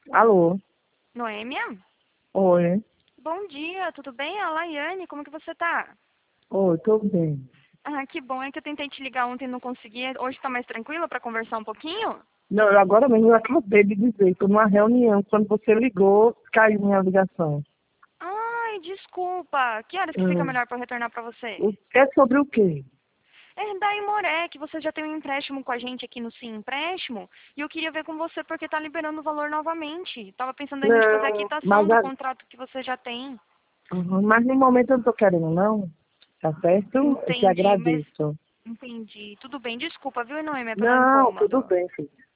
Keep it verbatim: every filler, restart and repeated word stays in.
Alô? Noêmia? Oi. Bom dia, tudo bem? A Laiane, como que você tá? Oi, tô bem. Ah, que bom, é que eu tentei te ligar ontem e não consegui. Hoje tá mais tranquila pra conversar um pouquinho? Não, eu agora mesmo eu acabei de dizer, tô numa reunião, quando você ligou, caiu minha ligação. Ai, desculpa. Que horas que fica Hum. melhor pra eu retornar pra você? O- É sobre o quê? É da Imoré, que você já tem um empréstimo com a gente aqui no Sim Empréstimo. E eu queria ver com você porque tá liberando o valor novamente. Tava pensando em a gente fazer a Não, quitação mas, do a- contrato que você já tem. Uhum, mas no momento eu não tô querendo, não. Tá certo? Eu te Entendi, mas agradeço. entendi. Tudo bem, desculpa, viu, Noêmia, pela Não, tudo incômodo. bem, filho.